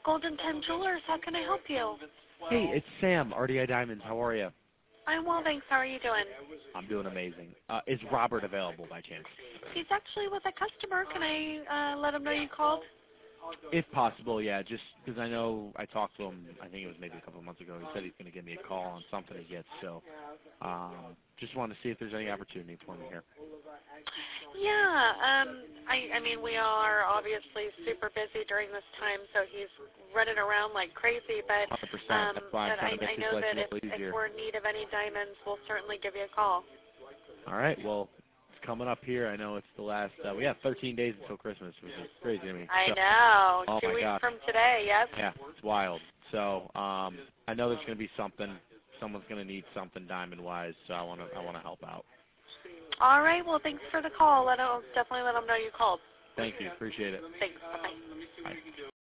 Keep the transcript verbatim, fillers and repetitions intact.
Golden Ten Jewelers. How can I help you? Hey, it's Sam, R D I Diamonds. How are you? I'm well, thanks. How are you doing? I'm doing amazing. Uh, is Robert available by chance? He's actually with a customer. Can I uh, let him know you called? If possible, yeah, just because I know I talked to him, I think it was maybe a couple of months ago. He said he's going to give me a call on something he gets, so um, just wanted to see if there's any opportunity for me here. Yeah, um, I, I mean, we are obviously super busy during this time, so he's running around like crazy, but, one hundred percent. um, That's why I'm but I, trying to make I his know life that a if, little if easier. we're in need of any diamonds, we'll certainly give you a call. All right, well, it's coming up here. I know it's the last, uh, we have thirteen days until Christmas, which is crazy to me. I So, know. oh Two my weeks God. from today, yes? Yeah, it's wild. So um, I know there's going to be something. Someone's going to need something diamond-wise, so I want to I want to help out. All right. Well, thanks for the call. Let him, definitely let him know you called. Thank you. Appreciate it. Thanks. Bye-bye. Bye.